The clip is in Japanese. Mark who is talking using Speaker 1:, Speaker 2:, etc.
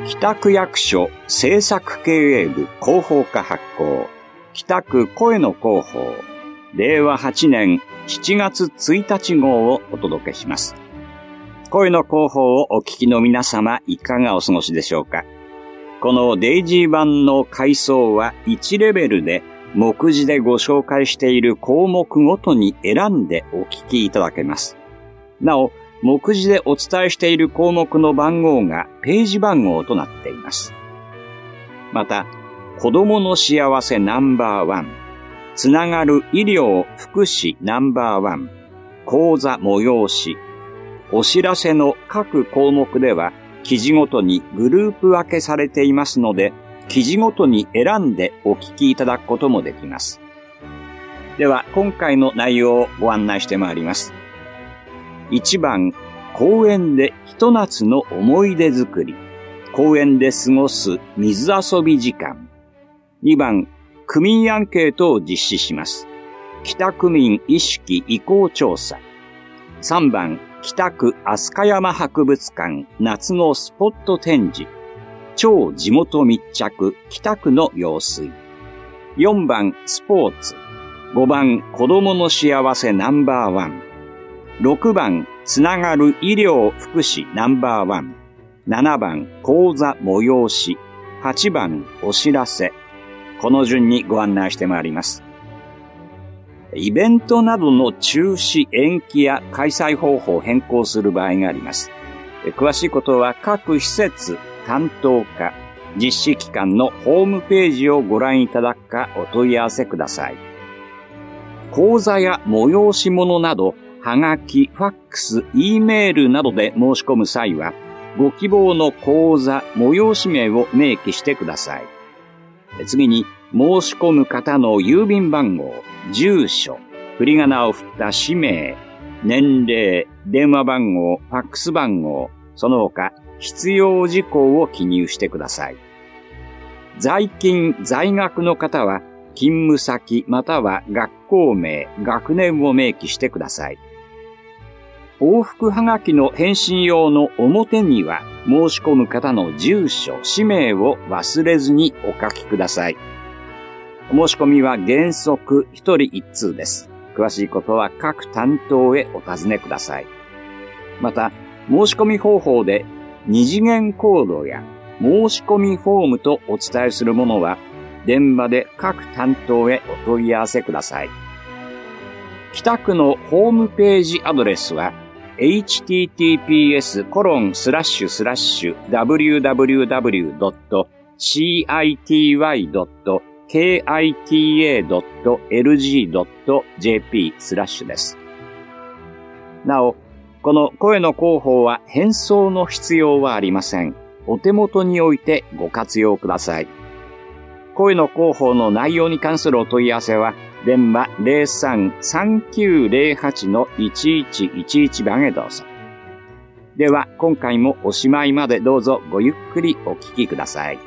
Speaker 1: 北区役所政策経営部広報課発行、北区声の広報、令和8年7月1日号をお届けします。声の広報をお聞きの皆様、いかがお過ごしでしょうか。このデイジー版の階層は1レベルで、目次でご紹介している項目ごとに選んでお聞きいただけます。なお、目次でお伝えしている項目の番号がページ番号となっています。また、子どもの幸せナンバー1、つながる医療福祉ナンバー1、講座催し、お知らせの各項目では記事ごとにグループ分けされていますので、記事ごとに選んでお聞きいただくこともできます。では、今回の内容をご案内してまいります。1番、公園でひと夏の思い出作り。公園で過ごす水遊び時間。2番、区民アンケートを実施します。北区民意識意向調査。3番、北区飛鳥山博物館夏のスポット展示。超地元密着北区の用水。4番、スポーツ。5番、子どもの幸せナンバー1。6番、つながる医療福祉ナンバー1。7番、講座催し。8番、お知らせ。この順にご案内してまいります。イベントなどの中止、延期や開催方法を変更する場合があります。詳しいことは各施設、担当課、実施機関のホームページをご覧いただくかお問い合わせください。講座や催し物など、はがき、ファックス、Eメールなどで申し込む際は、ご希望の講座、催し名を明記してください。次に、申し込む方の郵便番号、住所、振り仮名を振った氏名、年齢、電話番号、ファックス番号、その他、必要事項を記入してください。在勤、在学の方は、勤務先または学校名、学年を明記してください。往復はがきの返信用の表には申し込む方の住所、氏名を忘れずにお書きください。お申し込みは原則1人1通です。詳しいことは各担当へお尋ねください。また、申し込み方法で二次元コードや申し込みフォームとお伝えするものは電話で各担当へお問い合わせください。北区のホームページアドレスはhttps://www.city.kita.lg.jp/ です。なお、この声の広報は返送の必要はありません。お手元に置いてご活用ください。声の広報の内容に関するお問い合わせは、電話 03-3908-1111 番へどうぞ。では、今回もおしまいまでどうぞごゆっくりお聞きください。